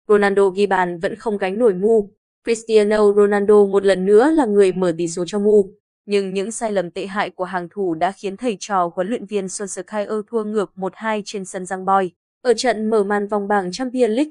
Ronaldo ghi bàn vẫn không gánh nổi Mu. Cristiano Ronaldo một lần nữa là người mở tỷ số cho Mu. Nhưng những sai lầm tệ hại của hàng thủ đã khiến thầy trò huấn luyện viên Solskjaer thua ngược 1-2 trên sân Giang Boys. Ở trận mở màn vòng bảng Champions League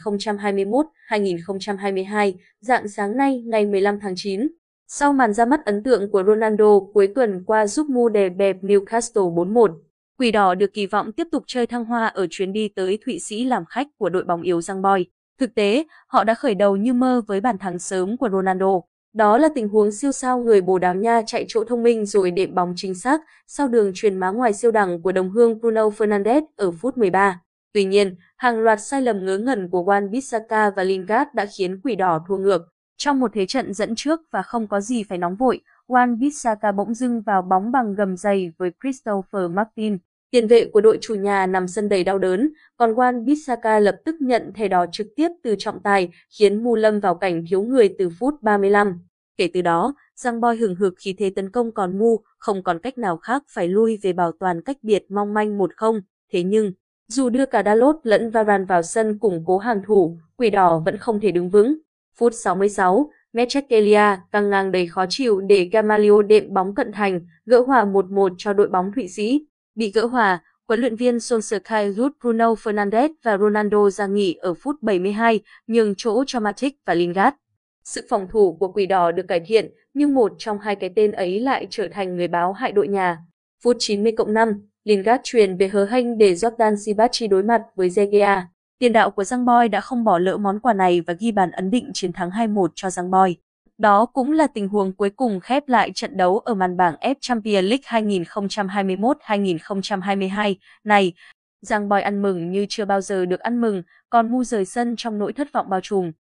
2021-2022, rạng sáng nay ngày 15 tháng 9. Sau màn ra mắt ấn tượng của Ronaldo cuối tuần qua giúp Mu đè bẹp Newcastle 4-1, Quỷ đỏ được kỳ vọng tiếp tục chơi thăng hoa ở chuyến đi tới Thụy Sĩ làm khách của đội bóng yếu Giang Boys. Thực tế, họ đã khởi đầu như mơ với bàn thắng sớm của Ronaldo. Đó là tình huống siêu sao người Bồ Đào Nha chạy chỗ thông minh rồi đệm bóng chính xác sau đường chuyền má ngoài siêu đẳng của đồng hương Bruno Fernandes ở phút 13. Tuy nhiên, hàng loạt sai lầm ngớ ngẩn của Wan-Bissaka và Lingard đã khiến Quỷ đỏ thua ngược. Trong một thế trận dẫn trước và không có gì phải nóng vội, Wan-Bissaka bỗng dưng vào bóng bằng gầm giày với Christopher Martin. Tiền vệ của đội chủ nhà nằm sân đầy đau đớn, còn Wan-Bissaka lập tức nhận thẻ đỏ trực tiếp từ trọng tài, khiến Mu lâm vào cảnh thiếu người từ phút 35. Kể từ đó, Giang Boys hừng hực khí thế tấn công còn Mu không còn cách nào khác phải lui về bảo toàn cách biệt mong manh 1-0. Thế nhưng, dù đưa cả Dalot lẫn Varane vào sân củng cố hàng thủ, Quỷ đỏ vẫn không thể đứng vững. Phút 66, Mechikelia căng ngang đầy khó chịu để Gamalio đệm bóng cận thành, gỡ hòa 1-1 cho đội bóng Thụy Sĩ. Bị gỡ hòa, huấn luyện viên Solskjaer rút Bruno Fernandes và Ronaldo ra nghỉ ở phút 72, nhường chỗ cho Matic và Lingard. Sự phòng thủ của Quỷ đỏ được cải thiện, nhưng một trong hai cái tên ấy lại trở thành người báo hại đội nhà. Phút 90+5, Lingard chuyền về hớ hênh để Jordan Sibachi đối mặt với De Gea. Tiền đạo của Giang Boys đã không bỏ lỡ món quà này và ghi bàn ấn định chiến thắng 2-1 cho Giang Boys. Đó cũng là tình huống cuối cùng khép lại trận đấu ở màn bảng F Champions League 2021-2022 này. Giang Boys ăn mừng như chưa bao giờ được ăn mừng, còn Mu rời sân trong nỗi thất vọng bao trùm.